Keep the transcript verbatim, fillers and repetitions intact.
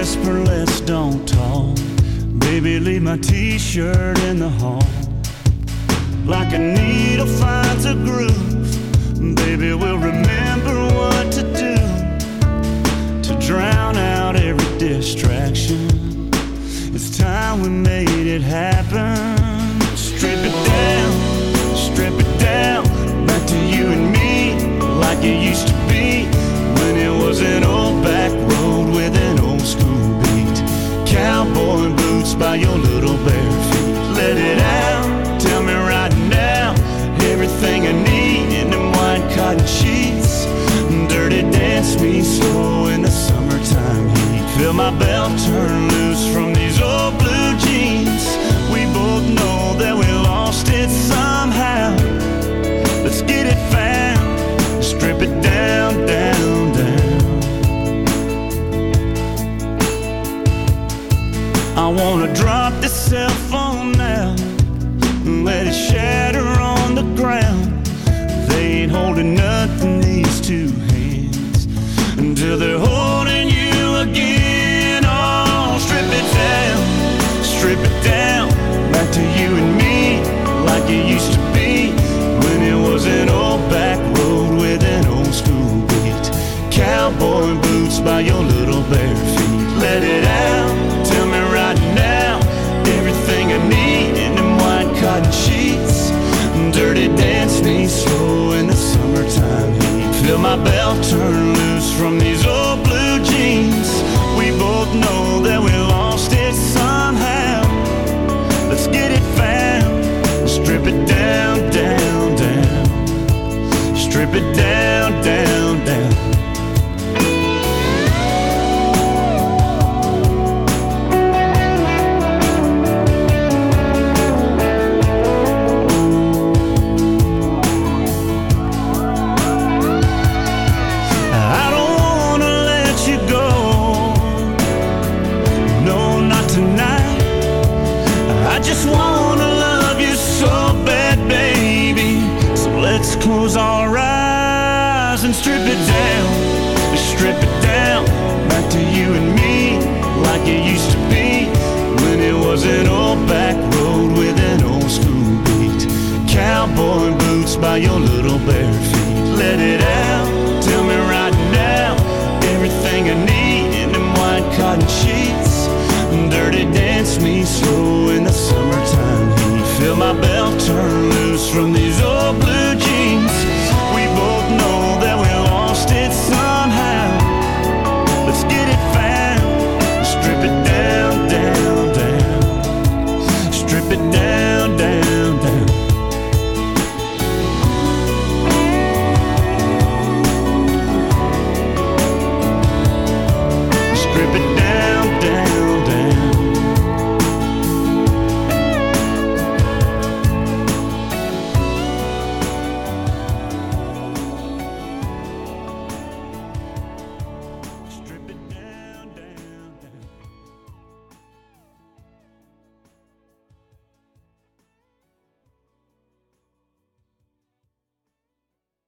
whisper, let's don't talk. Baby, leave my t-shirt in the hall. Like a needle finds a groove, baby, we'll remember what to do to drown out every distraction. It's time we made it happen. Strip it down, strip it down, back to you and me, like it used to be when it was an old back road with an old school beat. Cowboy boots by your little bare feet. Let it out, tell me right now, everything I need in them white cotton sheets. Dirty dance me slow in the summertime heat. Feel my belt turn loose from these old blue jeans. We both know that we lost it somehow. Let's get it found, strip it down, down, down. I wanna drop this cell phone now and let it shatter on the ground. They ain't holding nothing, these two hands, until they're holding you again. Oh, strip it down, strip it down, back to you and me, like it used to be when it was an old back road with an old school beat. Cowboy boots by your little bare feet. Let it out, tell me right now, everything I need in them white cotton sheets. Dirty dance me slow in the summertime heat. Feel my belt turn loose from these old blue jeans. We both know that we lost it somehow. Let's get it found, strip it down, down, down. Strip it down, down, down. Close our eyes and strip it down, strip it down, back to you and me, like it used to be when it was an old back road with an old school beat. Cowboy boots by your little bare feet. Let it out, tell me right now, everything I need in them white cotton sheets. Dirty dance me slow in the summertime heat. Feel my belt turn loose from these